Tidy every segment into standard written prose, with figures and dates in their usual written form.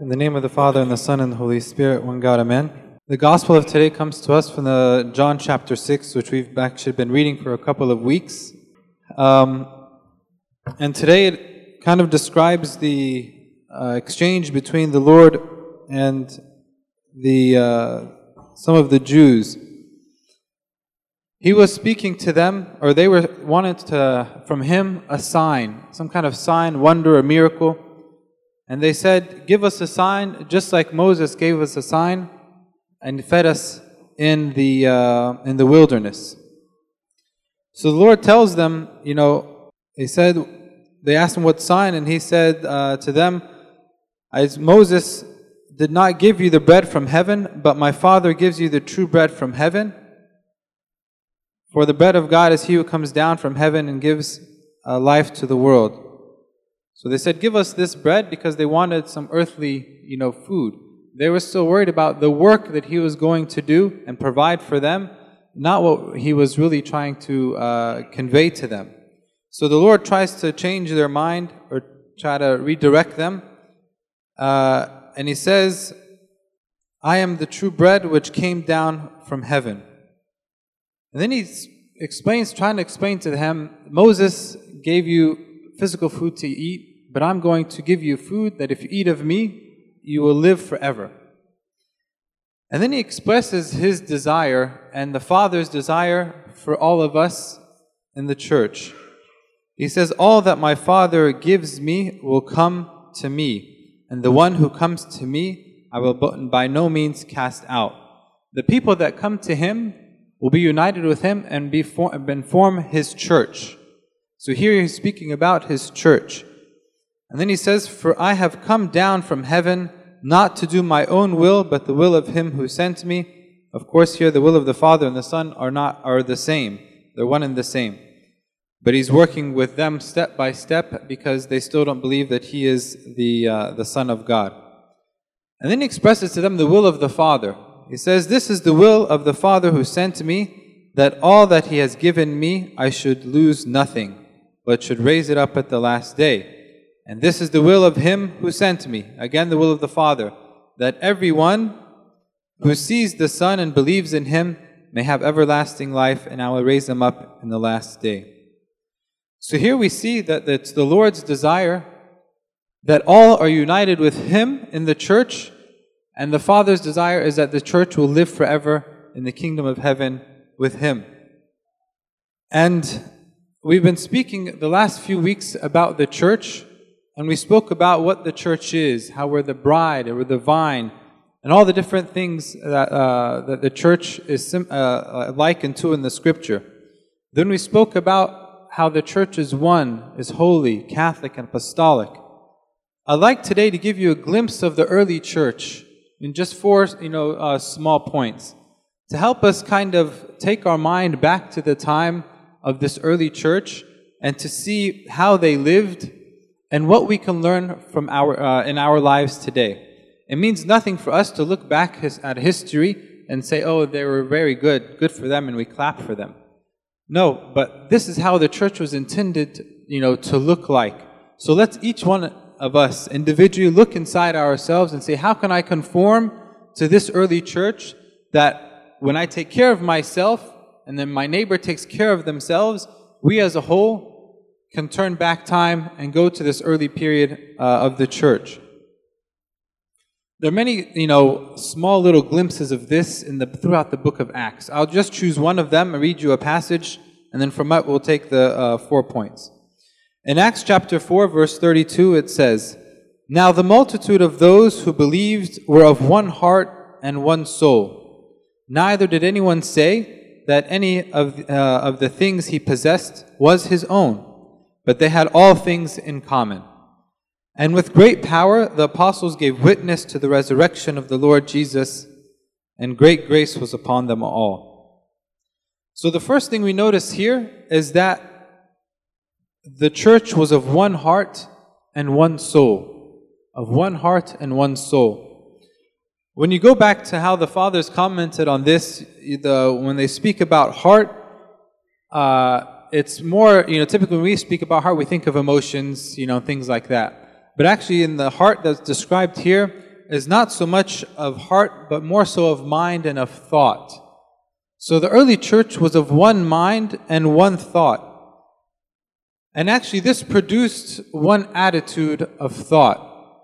In the name of the Father, and the Son, and the Holy Spirit, one God, Amen. The Gospel of today comes to us from the John chapter 6, which we've actually been reading for a couple of weeks. And today it kind of describes the exchange between the Lord and some of the Jews. He was speaking to them, or they wanted from him a sign, some kind of sign, wonder, a miracle. And they said, give us a sign, just like Moses gave us a sign and fed us in the wilderness. So the Lord tells them, they asked him what sign, and he said to them, as Moses did not give you the bread from heaven, but my Father gives you the true bread from heaven. For the bread of God is he who comes down from heaven and gives life to the world. So they said, give us this bread, because they wanted some earthly, food. They were still worried about the work that he was going to do and provide for them, not what he was really trying to convey to them. So the Lord tries to change their mind or try to redirect them. And he says, I am the true bread which came down from heaven. And then he trying to explain to them, Moses gave you physical food to eat, but I'm going to give you food that if you eat of me, you will live forever. And then he expresses his desire and the Father's desire for all of us in the church. He says, all that my Father gives me will come to me, and the one who comes to me I will by no means cast out. The people that come to him will be united with him and form his church. So here he's speaking about his church. And then he says, for I have come down from heaven not to do my own will, but the will of him who sent me. Of course, here the will of the Father and the Son are the same. They're one and the same. But he's working with them step by step because they still don't believe that he is the Son of God. And then he expresses to them the will of the Father. He says, this is the will of the Father who sent me, that all that he has given me I should lose nothing, but should raise it up at the last day. And this is the will of him who sent me, again the will of the Father, that everyone who sees the Son and believes in him may have everlasting life, and I will raise him up in the last day. So here we see that it's the Lord's desire that all are united with him in the church, and the Father's desire is that the church will live forever in the kingdom of heaven with him. And we've been speaking the last few weeks about the church, and we spoke about what the church is, how we're the bride, or we're the vine, and all the different things that the church is likened to in the scripture. Then we spoke about how the church is one, is holy, Catholic, and apostolic. I'd like today to give you a glimpse of the early church in just four small points to help us kind of take our mind back to the time of this early church and to see how they lived and what we can learn from in our lives today. It means nothing for us to look back at history and say, oh, they were very good for them, and we clap for them. No, but this is how the church was intended to look like. So let's each one of us individually look inside ourselves and say, how can I conform to this early church, that when I take care of myself and then my neighbor takes care of themselves, we as a whole can turn back time and go to this early period of the church. There are many, small little glimpses of this throughout the book of Acts. I'll just choose one of them and read you a passage, and then from that we'll take the 4 points. In Acts chapter 4, verse 32, it says, now the multitude of those who believed were of one heart and one soul. Neither did anyone say that any of the things he possessed was his own, but they had all things in common. And with great power the apostles gave witness to the resurrection of the Lord Jesus, and great grace was upon them all. So the first thing we notice here is that the church was of one heart and one soul. Of one heart and one soul. When you go back to how the fathers commented on this, when they speak about heart, it's more, typically when we speak about heart, we think of emotions, things like that. But actually in the heart that's described here, is not so much of heart, but more so of mind and of thought. So the early church was of one mind and one thought. And actually this produced one attitude of thought.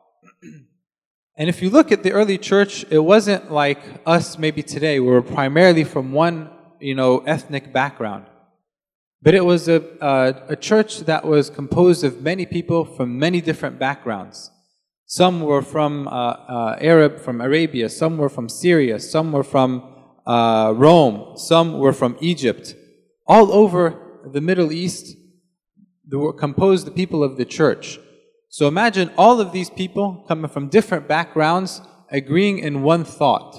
And if you look at the early church, it wasn't like us maybe today, where we're primarily from one, ethnic background. But it was a church that was composed of many people from many different backgrounds. Some were from from Arabia, some were from Syria, some were from Rome, some were from Egypt. All over the Middle East, they were composed the people of the church. So imagine all of these people coming from different backgrounds, agreeing in one thought.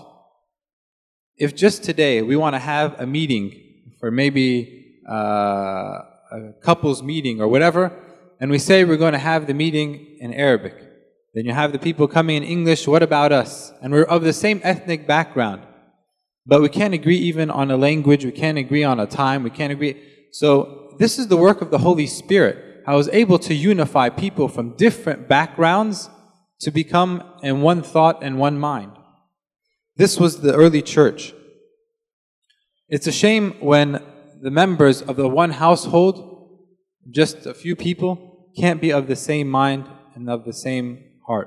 If just today we want to have a meeting for maybe a couple's meeting or whatever, and we say we're going to have the meeting in Arabic, then you have the people coming in English, what about us? And we're of the same ethnic background, but we can't agree even on a language, we can't agree on a time, we can't agree. So this is the work of the Holy Spirit. I was able to unify people from different backgrounds to become in one thought and one mind. This was the early church. It's a shame when the members of the one household, just a few people, can't be of the same mind and of the same heart.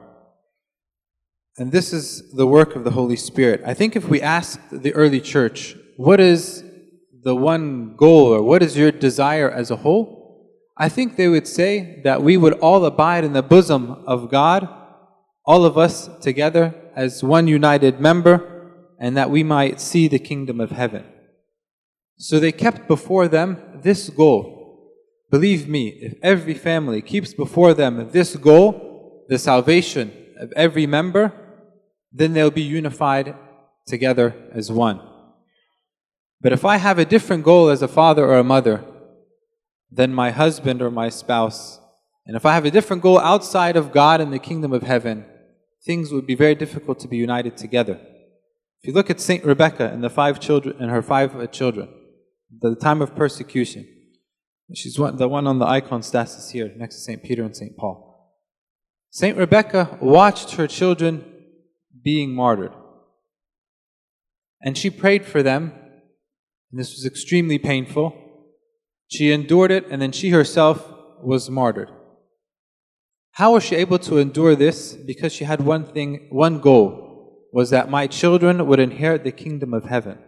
And this is the work of the Holy Spirit. I think if we asked the early church, what is the one goal, or what is your desire as a whole? I think they would say that we would all abide in the bosom of God, all of us together as one united member, and that we might see the kingdom of heaven. So they kept before them this goal. Believe me, if every family keeps before them this goal, the salvation of every member, then they'll be unified together as one. But if I have a different goal as a father or a mother than my husband or my spouse, and if I have a different goal outside of God and the kingdom of heaven, things would be very difficult to be united together. If you look at Saint Rebecca and her 5 children, the time of persecution, she's the one on the iconstasis here, next to Saint Peter and Saint Paul. Saint Rebecca watched her children being martyred, and she prayed for them, and this was extremely painful. She endured it, and then she herself was martyred. How was she able to endure this? Because she had one goal, was that my children would inherit the kingdom of heaven.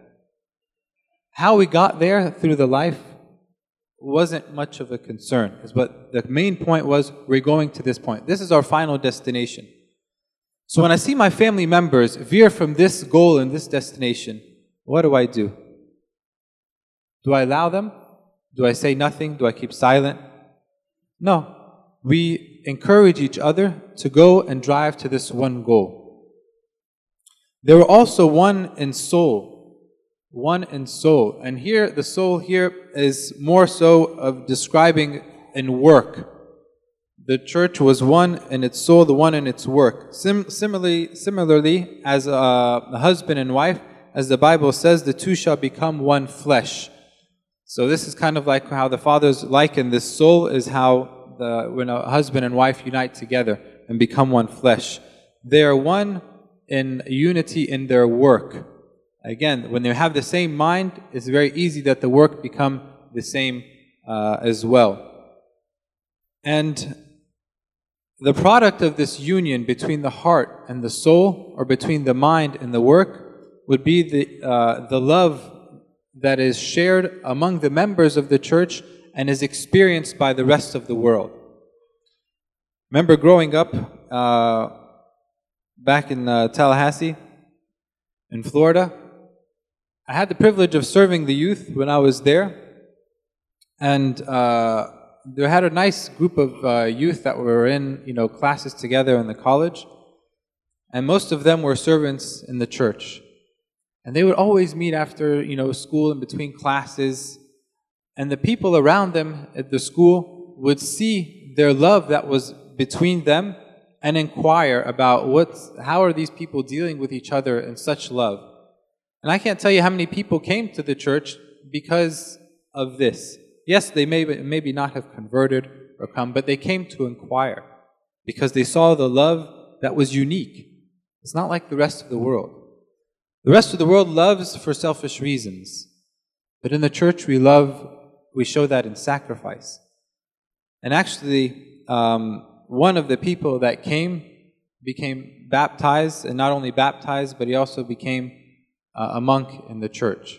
How we got there through the life wasn't much of a concern, but the main point was we're going to this point. This is our final destination. So when I see my family members veer from this goal and this destination, what do? Do I allow them? Do I say nothing? Do I keep silent? No. We encourage each other to go and drive to this one goal. They were also one in soul. One in soul. And here, the soul here is more so of describing in work. The church was one in its soul, the one in its work. Similarly, as a husband and wife, as the Bible says, the two shall become one flesh. So this is kind of like how the fathers liken this soul, is how when a husband and wife unite together and become one flesh. They are one in unity in their work. Again, when they have the same mind, it's very easy that the work become the same as well. And the product of this union between the heart and the soul, or between the mind and the work, would be the love that is shared among the members of the church and is experienced by the rest of the world. Remember growing up back in Tallahassee, in Florida, I had the privilege of serving the youth when I was there, and they had a nice group of youth that were in classes together in the college, and most of them were servants in the church. And they would always meet after, school in between classes. And the people around them at the school would see their love that was between them and inquire about how are these people dealing with each other in such love. And I can't tell you how many people came to the church because of this. Yes, they maybe not have converted or come, but they came to inquire because they saw the love that was unique. It's not like the rest of the world. The rest of the world loves for selfish reasons. But in the church, we show that in sacrifice. And actually, one of the people that became baptized, and not only baptized, but he also became a monk in the church.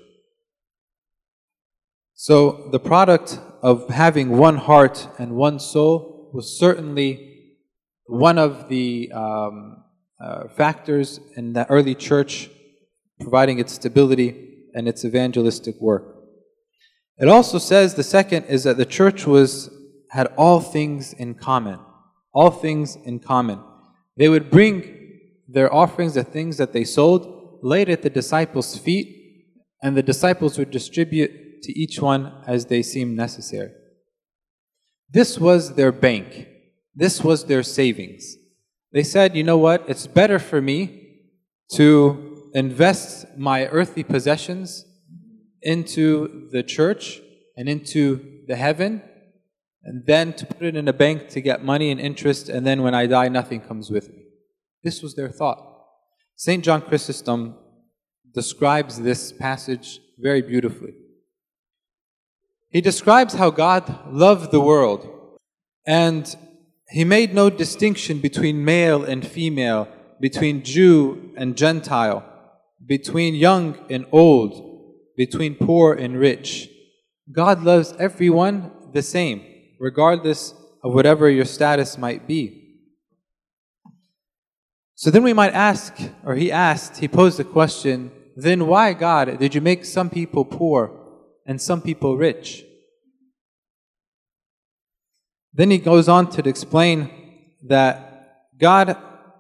So the product of having one heart and one soul was certainly one of the factors in the early church providing its stability and its evangelistic work. It also says the second is that the church had all things in common. All things in common. They would bring their offerings, the things that they sold, lay it at the disciples' feet, and the disciples would distribute to each one as they seemed necessary. This was their bank. This was their savings. They said, you know what? It's better for me to invest my earthly possessions into the church and into the heaven, and then to put it in a bank to get money and interest, and then when I die, nothing comes with me. This was their thought. St. John Chrysostom describes this passage very beautifully. He describes how God loved the world, and He made no distinction between male and female, between Jew and Gentile, between young and old, between poor and rich. God loves everyone the same, regardless of whatever your status might be. So then we might ask, or he posed the question, then why, God, did you make some people poor and some people rich? Then he goes on to explain that God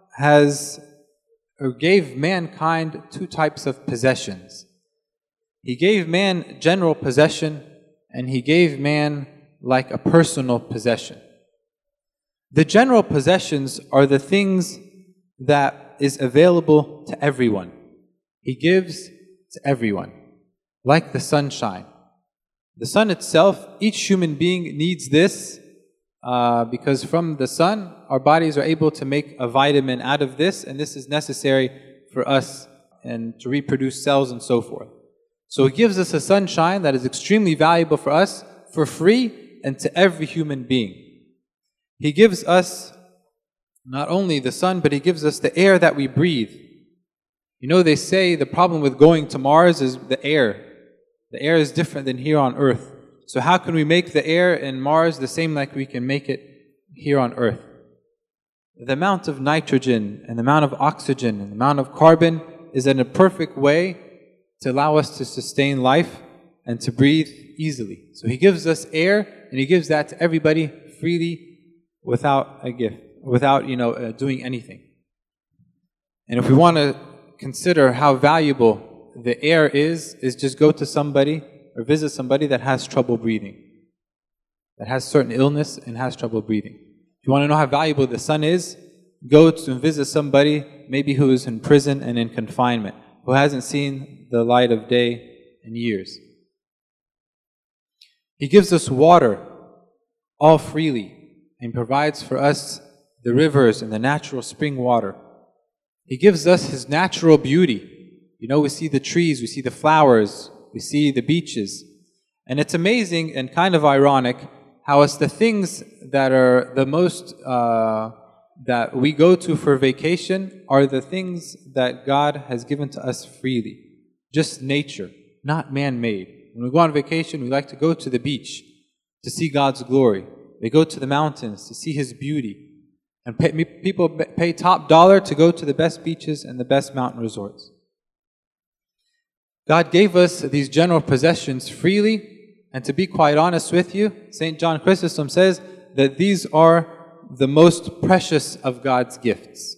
gave mankind two types of possessions. He gave man general possession, and He gave man like a personal possession. The general possessions are the things that is available to everyone. He gives to everyone, like the sunshine. The sun itself, each human being needs this because from the sun, our bodies are able to make a vitamin out of this, and this is necessary for us and to reproduce cells and so forth. So it gives us a sunshine that is extremely valuable for us for free and to every human being. He gives us not only the sun, but He gives us the air that we breathe. You know, they say the problem with going to Mars is the air. The air is different than here on Earth. So how can we make the air in Mars the same like we can make it here on Earth? The amount of nitrogen and the amount of oxygen and the amount of carbon is in a perfect way to allow us to sustain life and to breathe easily. So He gives us air, and He gives that to everybody freely without a gift, without doing anything. And if we want to consider how valuable the air is just go to somebody or visit somebody that has trouble breathing, that has certain illness and has trouble breathing. If you want to know how valuable the sun is, go to visit somebody maybe who is in prison and in confinement, who hasn't seen the light of day in years. He gives us water all freely and provides for us the rivers and the natural spring water. He gives us His natural beauty. You know, we see the trees, we see the flowers, we see the beaches. And it's amazing and kind of ironic how it's the things that are the most, that we go to for vacation are the things that God has given to us freely. Just nature, not man-made. When we go on vacation, we like to go to the beach to see God's glory. We go to the mountains to see His beauty. And people pay top dollar to go to the best beaches and the best mountain resorts. God gave us these general possessions freely, and to be quite honest with you, St. John Chrysostom says that these are the most precious of God's gifts.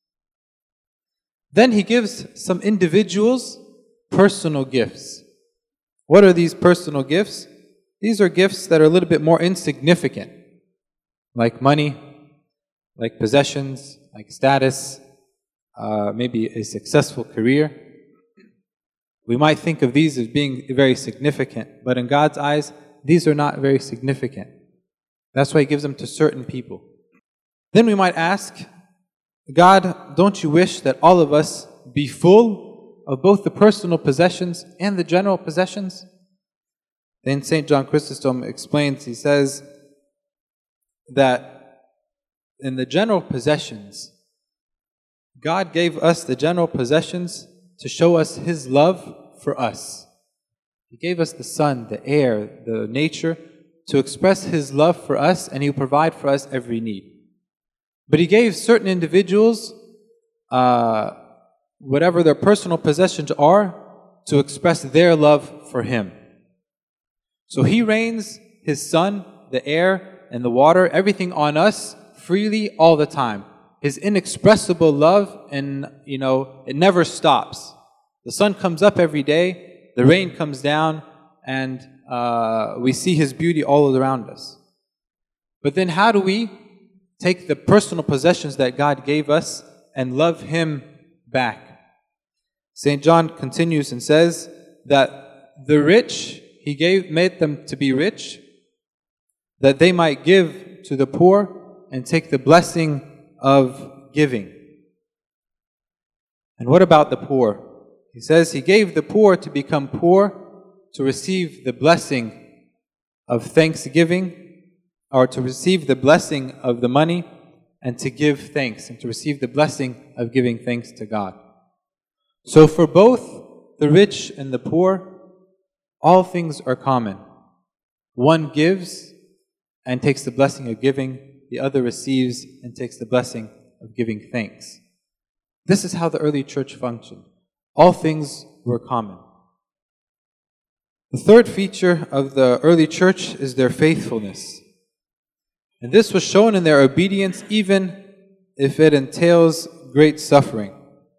Then He gives some individuals personal gifts. What are these personal gifts? These are gifts that are a little bit more insignificant, like money, like possessions, like status, maybe a successful career. We might think of these as being very significant, but in God's eyes, these are not very significant. That's why He gives them to certain people. Then we might ask, God, don't you wish that all of us be full of both the personal possessions and the general possessions? Then St. John Chrysostom explains, he says that in the general possessions, God gave us the general possessions to show us His love for us. He gave us the sun, the air, the nature to express His love for us, and He will provide for us every need. But He gave certain individuals, whatever their personal possessions are, to express their love for Him. So He rains His sun, the air, and the water, everything on us freely all the time. His inexpressible love, and it never stops. The sun comes up every day, the rain comes down, and we see His beauty all around us. But then how do we take the personal possessions that God gave us and love Him back? St. John continues and says that the rich, He made them to be rich, that they might give to the poor and take the blessing of giving. And what about the poor? He says He gave the poor to become poor, to receive the blessing of thanksgiving, or to receive the blessing of the money, and to give thanks, and to receive the blessing of giving thanks to God. So for both the rich and the poor, all things are common. One gives and takes the blessing of giving, the other receives and takes the blessing of giving thanks. This is how the early church functioned. All things were common. The third feature of the early church is their faithfulness. And this was shown in their obedience, even if it entails great suffering.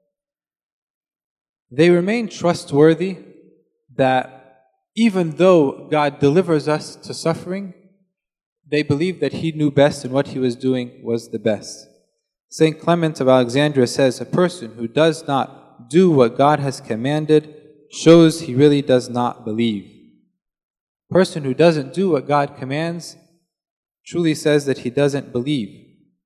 They remain trustworthy that even though God delivers us to suffering, they believed that He knew best and what He was doing was the best. St. Clement of Alexandria says, a person who does not do what God has commanded shows he really does not believe. A person who doesn't do what God commands truly says that he doesn't believe.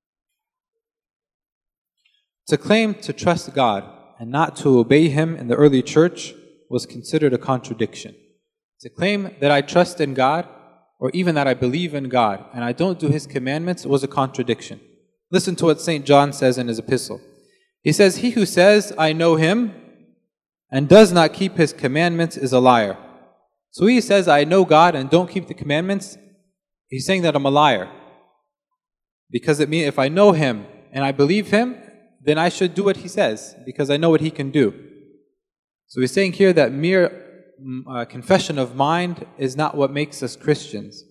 To claim to trust God and not to obey Him in the early church was considered a contradiction. To claim that I trust in God, or even that I believe in God, and I don't do His commandments, was a contradiction. Listen to what St. John says in his epistle. He says, he who says, I know Him, and does not keep His commandments is a liar. So he says, I know God and don't keep the commandments, he's saying that I'm a liar. Because it means if I know Him and I believe Him, then I should do what He says, because I know what He can do. So he's saying here that mere confession of mind is not what makes us Christians.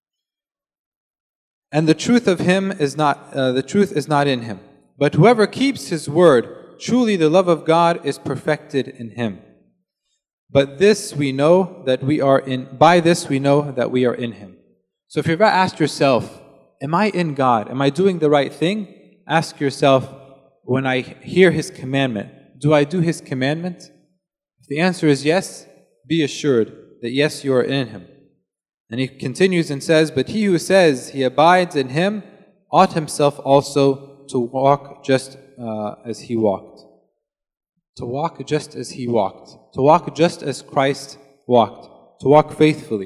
And the truth of Him is not, the truth is not in Him. But whoever keeps His word, truly the love of God is perfected in him. But this we know that we are in, by this we know that we are in Him. So if you've ever asked yourself, am I in God? Am I doing the right thing? Ask yourself, when I hear His commandment, do I do His commandment? If the answer is yes, be assured that yes, you are in Him. And he continues and says, but he who says he abides in Him ought himself also to walk just as He walked. To walk just as He walked. To walk just as Christ walked. To walk faithfully.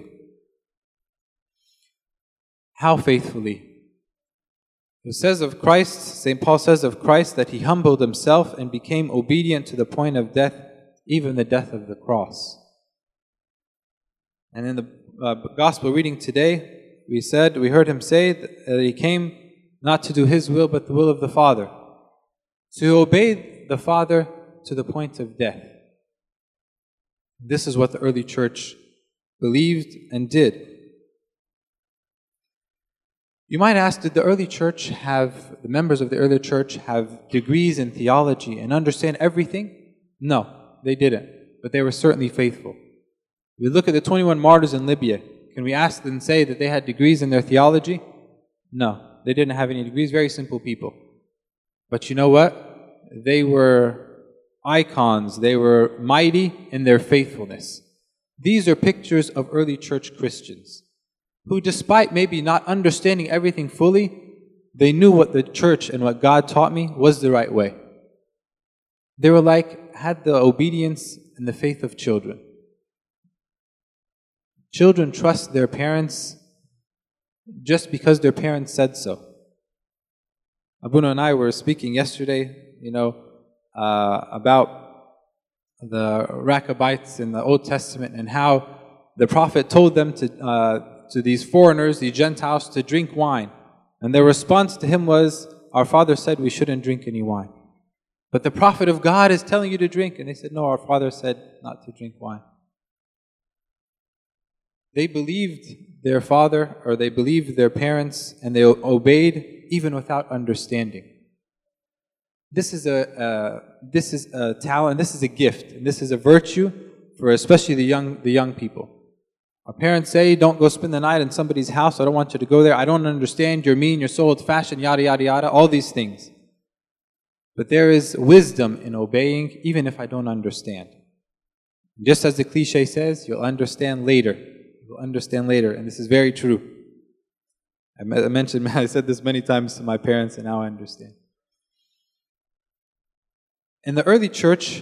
How faithfully? It says of Christ, St. Paul says of Christ, that He humbled Himself and became obedient to the point of death, even the death of the cross. And in the gospel reading today, we heard Him say that He came not to do His will, but the will of the Father. To obey the Father to the point of death. This is what the early church believed and did. You might ask, did the members of the early church have degrees in theology and understand everything? No, they didn't, but they were certainly faithful. We look at the 21 martyrs in Libya. Can we ask and say that they had degrees in their theology? No, they didn't have any degrees, very simple people. But you know what? They were icons, they were mighty in their faithfulness. These are pictures of early church Christians, who despite maybe not understanding everything fully, they knew what the church and what God taught me was the right way. They were had the obedience and the faith of children. Children trust their parents just because their parents said so. Abuna and I were speaking yesterday, about the Rechabites in the Old Testament and how the Prophet told them to these foreigners, these Gentiles, to drink wine. And their response to him was, our father said we shouldn't drink any wine. But the Prophet of God is telling you to drink. And they said, no, our father said not to drink wine. They believed their father, or they believed their parents, and they obeyed even without understanding. This is a talent, this is a gift, and this is a virtue for especially the young people. Our parents say, don't go spend the night in somebody's house. I don't want you to go there. I don't understand. You're mean. You're so old-fashioned. Yada, yada, yada. All these things. But there is wisdom in obeying, even if I don't understand. Just as the cliche says, you'll understand later. You'll understand later. And this is very true. I said this many times to my parents, and now I understand. In the early church,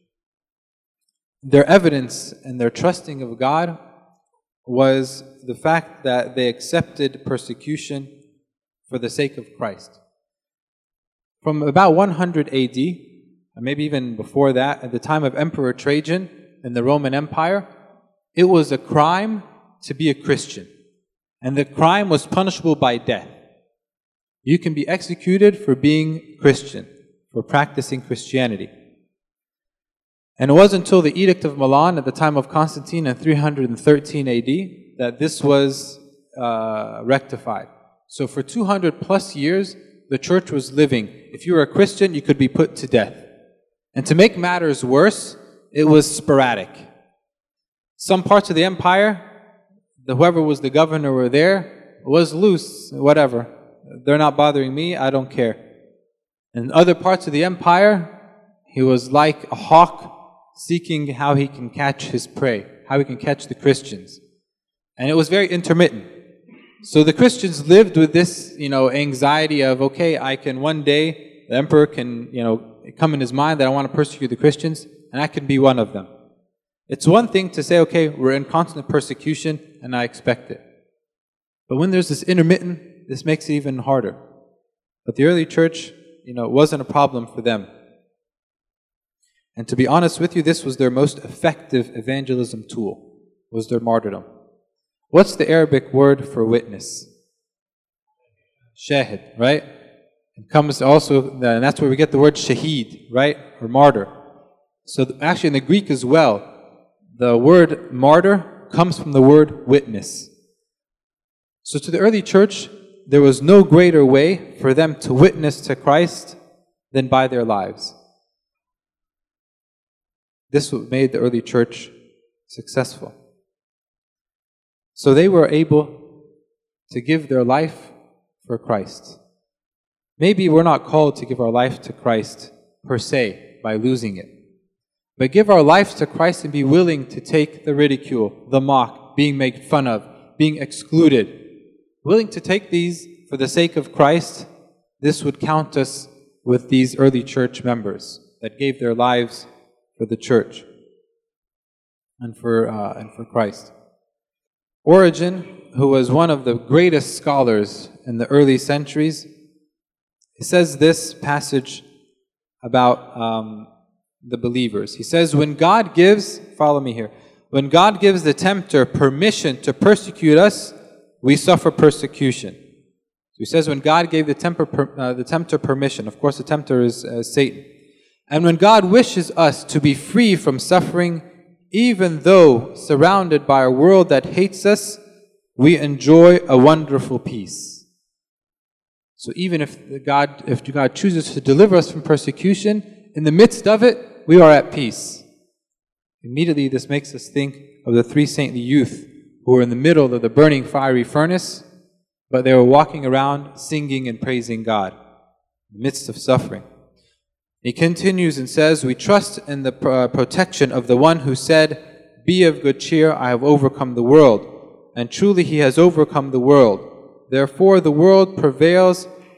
their evidence and their trusting of God was the fact that they accepted persecution for the sake of Christ. From about 100 AD, or maybe even before that, at the time of Emperor Trajan in the Roman Empire, it was a crime to be a Christian. And the crime was punishable by death. You can be executed for being Christian, for practicing Christianity. And it wasn't until the Edict of Milan at the time of Constantine in 313 AD that this was rectified. So for 200 plus years, the church was living. If you were a Christian, you could be put to death. And to make matters worse, it was sporadic. Some parts of the empire, whoever was the governor were there, was loose, whatever. They're not bothering me, I don't care. In other parts of the empire, he was like a hawk seeking how he can catch his prey, how he can catch the Christians. And it was very intermittent. So the Christians lived with this, anxiety of, okay, I can one day, the emperor can, come in his mind that I want to persecute the Christians, and I can be one of them. It's one thing to say, okay, we're in constant persecution, and I expect it. But when there's this intermittent, this makes it even harder. But the early church, it wasn't a problem for them. And to be honest with you, this was their most effective evangelism tool, was their martyrdom. What's the Arabic word for witness? Shahid, right? It comes also, and that's where we get the word shaheed, right? Or martyr. So actually in the Greek as well, the word martyr comes from the word witness. So to the early church, there was no greater way for them to witness to Christ than by their lives. This made the early church successful. So they were able to give their life for Christ. Maybe we're not called to give our life to Christ per se by losing it. But give our life to Christ and be willing to take the ridicule, the mock, being made fun of, being excluded. Willing to take these for the sake of Christ, this would count us with these early church members that gave their lives for the church and for Christ. Origen, who was one of the greatest scholars in the early centuries, he says this passage about the believers. He says, when God gives, follow me here, when God gives the tempter permission to persecute us, we suffer persecution. So he says when God gave the tempter permission, of course the tempter is Satan. And when God wishes us to be free from suffering, even though surrounded by a world that hates us, we enjoy a wonderful peace. So even if God chooses to deliver us from persecution, in the midst of it, we are at peace. Immediately this makes us think of the three saintly youth who were in the middle of the burning fiery furnace, but they were walking around singing and praising God in the midst of suffering. He continues and says, we trust in the protection of the one who said, be of good cheer, I have overcome the world. And truly he has overcome the world. Therefore the world prevails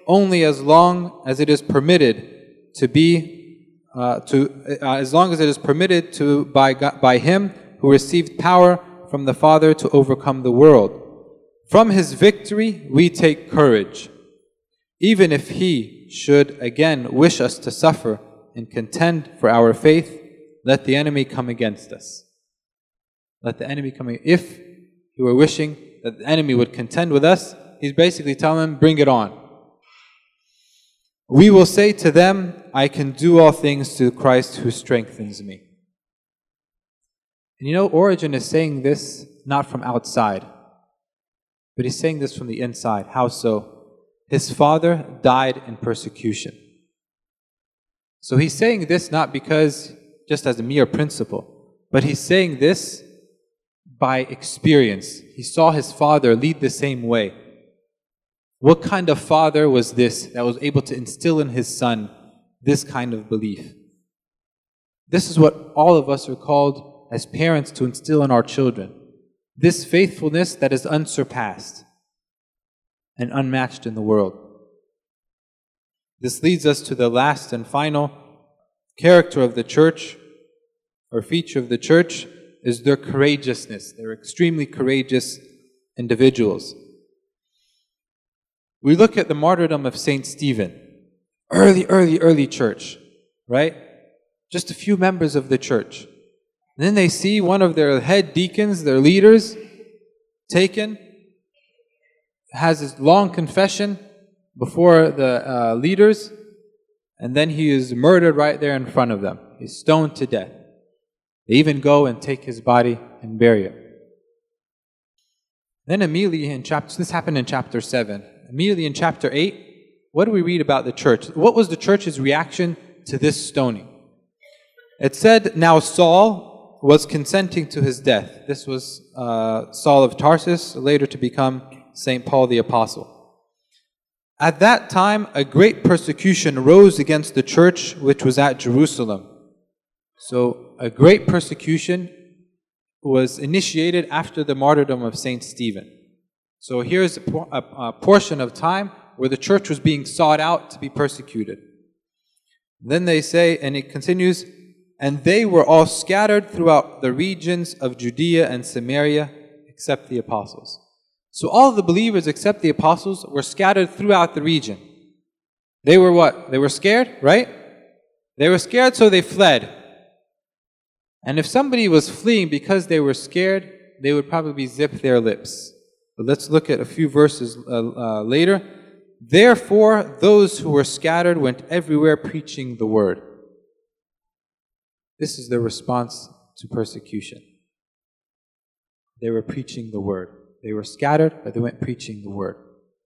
only as long as it is permitted to be, as long as it is permitted to by Him who received power from the Father to overcome the world. From His victory we take courage. Even if He should again wish us to suffer and contend for our faith, let the enemy come against us. Let the enemy come. If He were wishing that the enemy would contend with us, He's basically telling them, bring it on. We will say to them, I can do all things through Christ who strengthens me. And you know, Origen is saying this not from outside, but he's saying this from the inside. How so? His father died in persecution. So he's saying this not because just as a mere principle, but he's saying this by experience. He saw his father lead the same way. What kind of father was this that was able to instill in his son this kind of belief? This is what all of us are called as parents to instill in our children. This faithfulness that is unsurpassed and unmatched in the world. This leads us to the last and final character of the church, or feature of the church, is their courageousness. They're extremely courageous individuals. We look at the martyrdom of Saint Stephen. Early church, right? Just a few members of the church. And then they see one of their head deacons, their leaders, taken, has his long confession before the leaders, and then he is murdered right there in front of them. He's stoned to death. They even go and take his body and bury it. Then immediately this happened in chapter 7. Immediately in chapter 8, what do we read about the church? What was the church's reaction to this stoning? It said, now Saul was consenting to his death. This was Saul of Tarsus, later to become St. Paul the Apostle. At that time, a great persecution rose against the church which was at Jerusalem. So a great persecution was initiated after the martyrdom of Saint Stephen. So here's a portion of time where the church was being sought out to be persecuted. Then they say, and it continues, and they were all scattered throughout the regions of Judea and Samaria, except the apostles. So all the believers except the apostles were scattered throughout the region. They were what? They were scared, right? They were scared, so they fled. And if somebody was fleeing because they were scared, they would probably zip their lips. But let's look at a few verses later. Therefore, those who were scattered went everywhere preaching the word. This is their response to persecution. They were preaching the word. They were scattered, but they went preaching the word.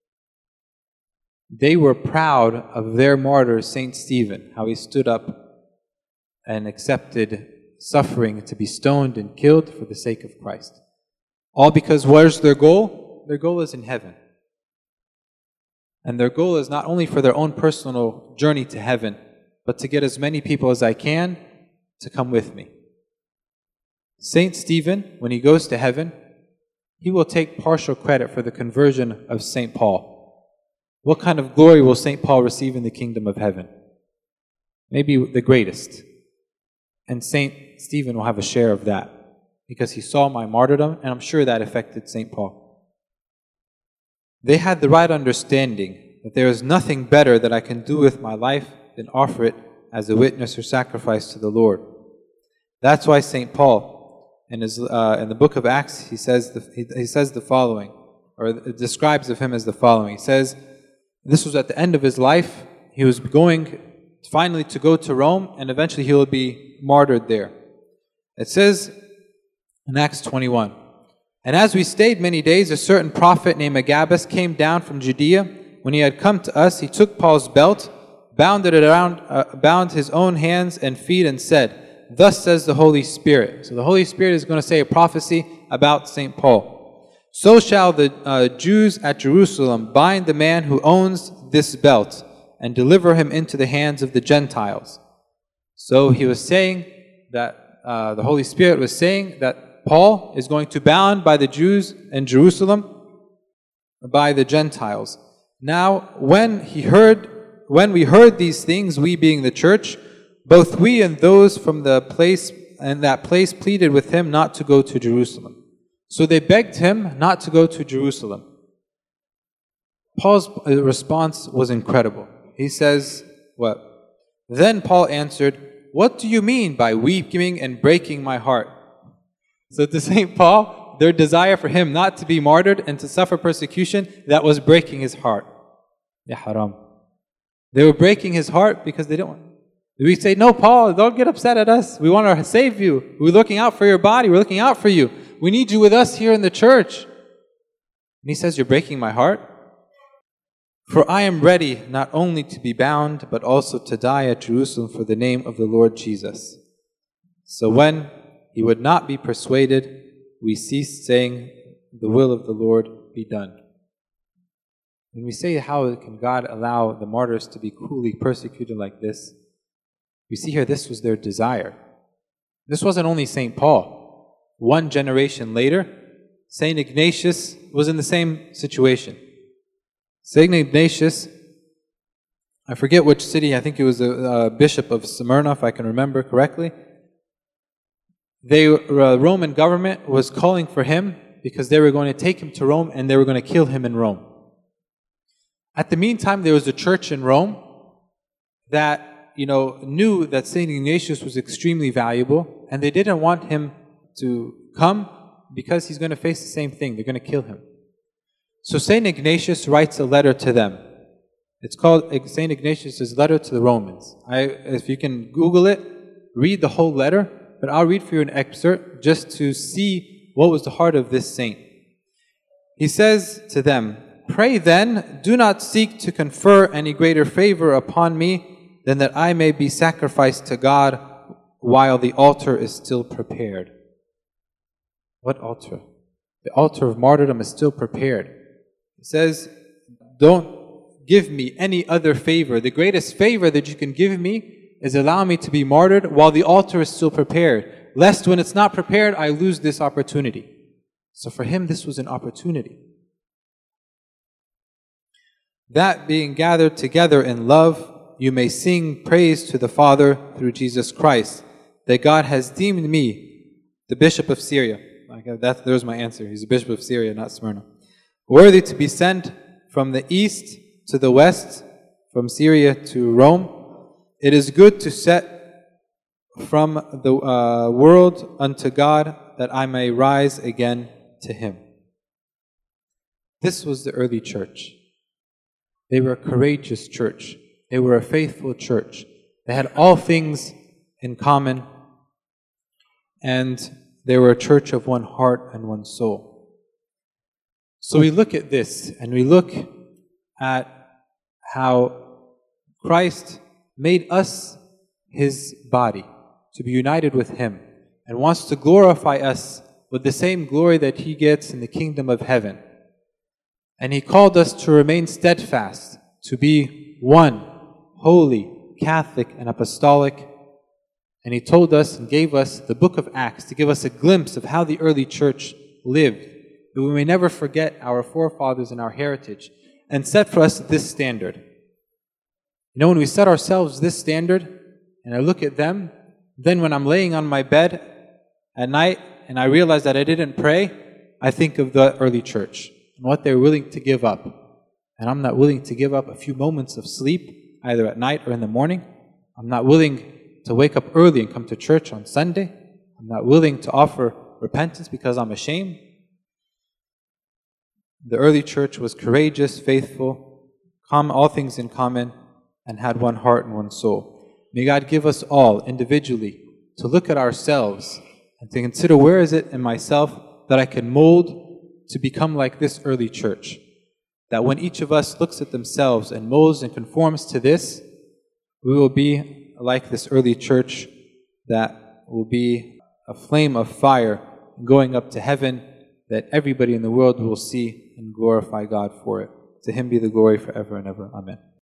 They were proud of their martyr, Saint Stephen, how he stood up and accepted suffering to be stoned and killed for the sake of Christ. All because where's their goal? Their goal is in heaven. And their goal is not only for their own personal journey to heaven, but to get as many people as I can to come with me. Saint Stephen, when he goes to heaven, he will take partial credit for the conversion of Saint Paul. What kind of glory will Saint Paul receive in the kingdom of heaven? Maybe the greatest. And Saint Stephen will have a share of that because he saw my martyrdom, and I'm sure that affected Saint Paul. They had the right understanding that there is nothing better that I can do with my life than offer it as a witness or sacrifice to the Lord. That's why Saint Paul, in the book of Acts, he says the following, or it describes of him as the following. He says, this was at the end of his life. He was going finally to go to Rome, and eventually he will be martyred there. It says in Acts 21, and as we stayed many days, a certain prophet named Agabus came down from Judea. When he had come to us, he took Paul's belt, bound his own hands and feet, and said, thus says the Holy Spirit. So the Holy Spirit is going to say a prophecy about St. Paul. So shall the Jews at Jerusalem bind the man who owns this belt and deliver him into the hands of the Gentiles. So he was saying that, the Holy Spirit was saying that Paul is going to be bound by the Jews in Jerusalem, by the Gentiles. Now, when we heard these things, we being the church, both we and those from that place pleaded with him not to go to Jerusalem. So they begged him not to go to Jerusalem. Paul's response was incredible. He says, what? Then Paul answered, "What do you mean by weeping and breaking my heart?" So to St. Paul, their desire for him not to be martyred and to suffer persecution, that was breaking his heart. Ya haram. They were breaking his heart because they don't. We say, "No, Paul, don't get upset at us. We want to save you. We're looking out for your body. We're looking out for you. We need you with us here in the church." And he says, "You're breaking my heart? For I am ready not only to be bound, but also to die at Jerusalem for the name of the Lord Jesus." So when he would not be persuaded, we ceased saying, "The will of the Lord be done." When we say, how can God allow the martyrs to be cruelly persecuted like this, we see here this was their desire. This wasn't only St. Paul. One generation later, St. Ignatius was in the same situation. St. Ignatius, I forget which city, I think it was the bishop of Smyrna, if I can remember correctly. The Roman government was calling for him because they were going to take him to Rome and they were going to kill him in Rome. At the meantime, there was a church in Rome that knew that St. Ignatius was extremely valuable, and they didn't want him to come because he's going to face the same thing. They're going to kill him. So St. Ignatius writes a letter to them. It's called St. Ignatius' letter to the Romans. If you can Google it, read the whole letter, but I'll read for you an excerpt just to see what was the heart of this saint. He says to them, "Pray then, do not seek to confer any greater favor upon me than that I may be sacrificed to God while the altar is still prepared." What altar? The altar of martyrdom is still prepared. It says, don't give me any other favor. The greatest favor that you can give me is allow me to be martyred while the altar is still prepared, lest when it's not prepared, I lose this opportunity. So for him, this was an opportunity. That being gathered together in love, you may sing praise to the Father through Jesus Christ, that God has deemed me, the Bishop of Syria. There's my answer. He's the Bishop of Syria, not Smyrna. Worthy to be sent from the east to the west, from Syria to Rome. It is good to set from the world unto God, that I may rise again to Him. This was the early church. They were a courageous church. They were a faithful church. They had all things in common, and they were a church of one heart and one soul. So we look at this, and we look at how Christ made us His body to be united with Him, and wants to glorify us with the same glory that He gets in the kingdom of heaven. And He called us to remain steadfast, to be one, holy, Catholic, and apostolic. And He told us and gave us the book of Acts to give us a glimpse of how the early church lived, that we may never forget our forefathers and our heritage, and set for us this standard. When we set ourselves this standard, and I look at them, then when I'm laying on my bed at night, and I realize that I didn't pray, I think of the early church, and what they're willing to give up. And I'm not willing to give up a few moments of sleep, either at night or in the morning. I'm not willing to wake up early and come to church on Sunday. I'm not willing to offer repentance because I'm ashamed. The early church was courageous, faithful, all things in common, and had one heart and one soul. May God give us all, individually, to look at ourselves and to consider, where is it in myself that I can mold to become like this early church? That when each of us looks at themselves and molds and conforms to this, we will be like this early church that will be a flame of fire going up to heaven, that everybody in the world will see and glorify God for it. To Him be the glory forever and ever. Amen.